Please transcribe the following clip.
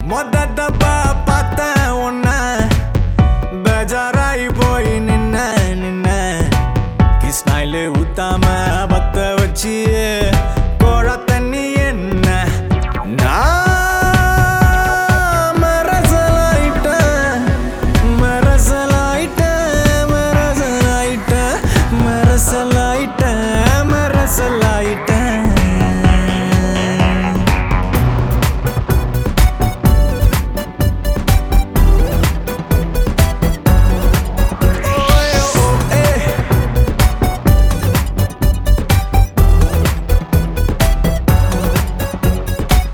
மொத்தப்பா பார்த்தேன் உன்ன பேஜாராயி போய் நின்ன கிஸ்னாயிலே ஊத்தாம